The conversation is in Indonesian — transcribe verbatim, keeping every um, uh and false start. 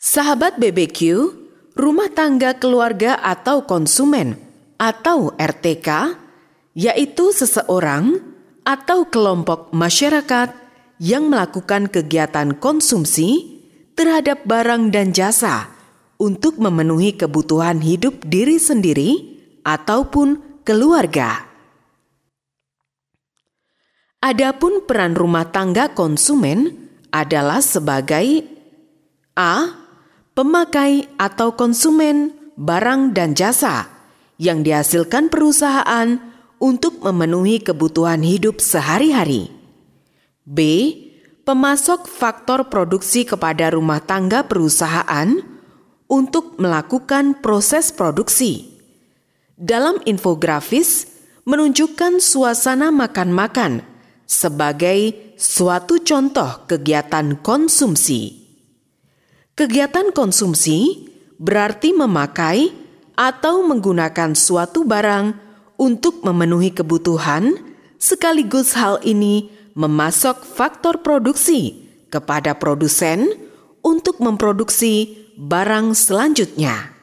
Sahabat B B Q, rumah tangga keluarga atau konsumen atau R T K, yaitu seseorang atau kelompok masyarakat yang melakukan kegiatan konsumsi terhadap barang dan jasa untuk memenuhi kebutuhan hidup diri sendiri ataupun keluarga. Adapun peran rumah tangga konsumen adalah sebagai A. Pemakai atau konsumen barang dan jasa yang dihasilkan perusahaan untuk memenuhi kebutuhan hidup sehari-hari. B. Pemasok faktor produksi kepada rumah tangga perusahaan untuk melakukan proses produksi. Dalam infografis menunjukkan suasana makan-makan sebagai suatu contoh kegiatan konsumsi. Kegiatan konsumsi berarti memakai atau menggunakan suatu barang untuk memenuhi kebutuhan, sekaligus hal ini memasok faktor produksi kepada produsen untuk memproduksi barang selanjutnya.